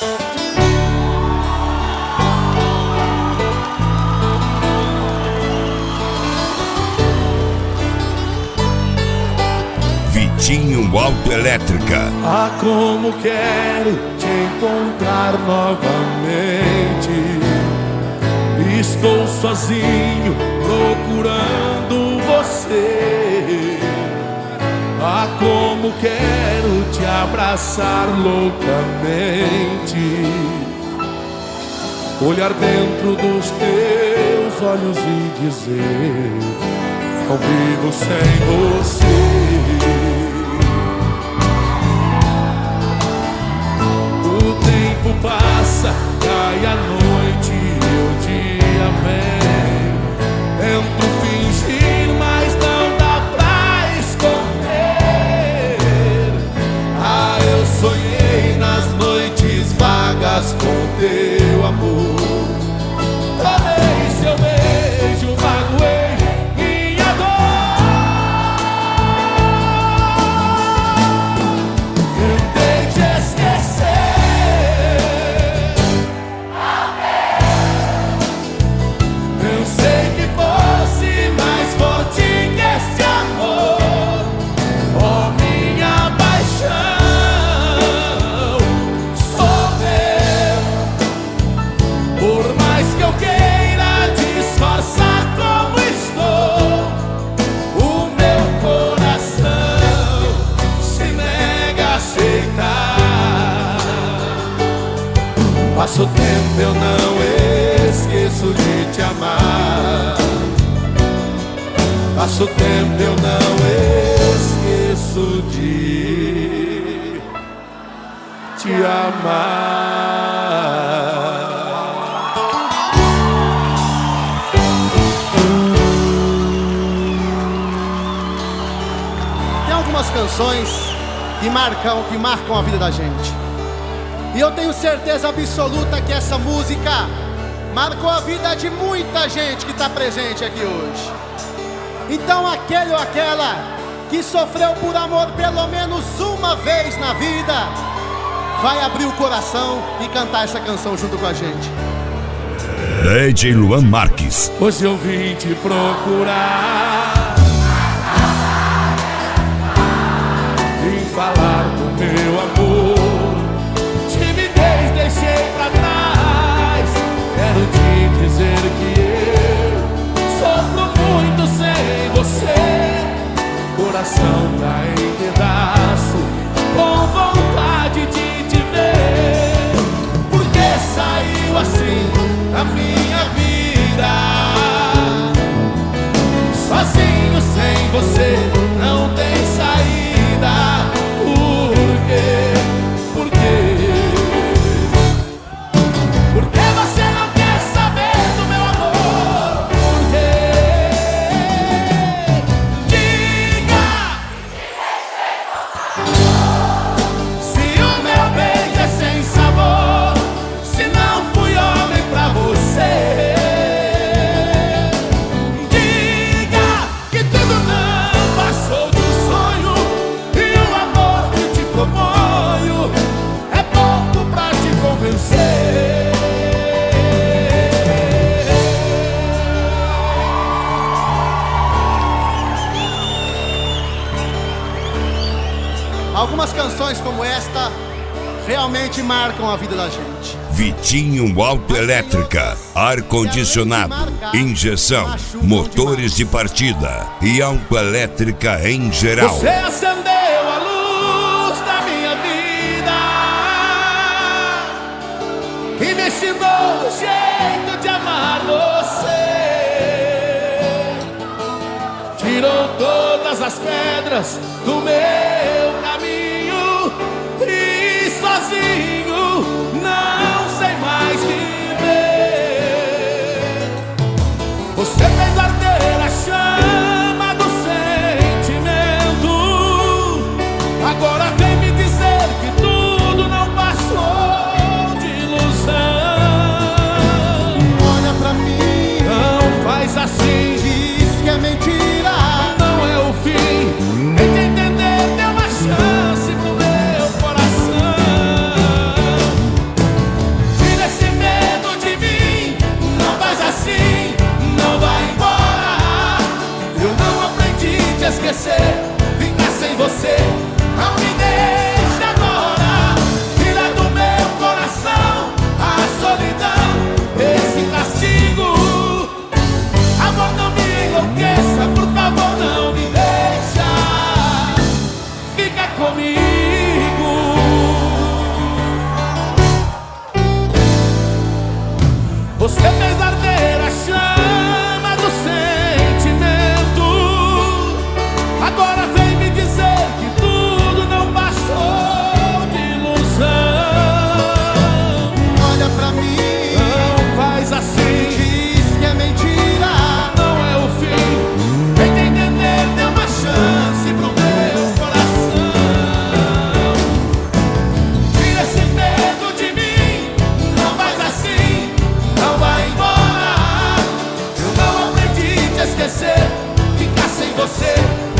Vitinho Autoelétrica. Ah, como quero te encontrar novamente. Estou sozinho procurando você. Ah, como quero te abraçar loucamente. Olhar dentro dos teus olhos e dizer: não vivo sem você. Passa, cai a noite e o dia vem. Tento fingir, mas não dá pra esconder. Ah, eu sonhei nas noites vagas com teu amor. Tomei seu beijo, magoei minha dor. Tentei te esquecer. Pensei que fosse mais forte que esse amor. Oh, minha paixão, sofrer. Por mais que eu queira disfarçar como estou, o meu coração se nega a aceitar. Passa o tempo, eu não esqueço de te amar. Passa o tempo, eu não esqueço de te amar. Tem algumas canções que marcam a vida da gente. E eu tenho certeza absoluta que essa música marcou a vida de muita gente que está presente aqui hoje. Então aquele ou aquela que sofreu por amor pelo menos uma vez na vida, vai abrir o coração e cantar essa canção junto com a gente. DJ Luan Marques. Hoje eu vim te procurar, vim falar do meu amor. Timidez deixei pra trás. Quero te dizer que eu sofro muito sem você. Coração tá em pedaço, com vontade de te ver. Por que saiu assim da minha vida? Sozinho sem você não tem saída. Por quê? Por quê? Por que você não quer saber do meu amor? Por quê? Diga! Se o meu beijo é sem sabor, se não fui homem pra você. Diga que tudo não passou de um sonho, e o amor que te proponho é pouco pra te convencer. Algumas canções como esta realmente marcam a vida da gente. Vitinho Autoelétrica. Ar-condicionado, injeção, motores de partida e autoelétrica em geral. Você acendeu a luz da minha vida e me ensinou o jeito de amar você. Tirou todas as pedras do meu caminho e sozinho não sei mais viver. Você fez arder a chama do sentimento. Agora vem me dizer que tudo não passou de ilusão. Olha pra mim, Não faz assim, diz que é mentira. não é o fim. Tente entender sem você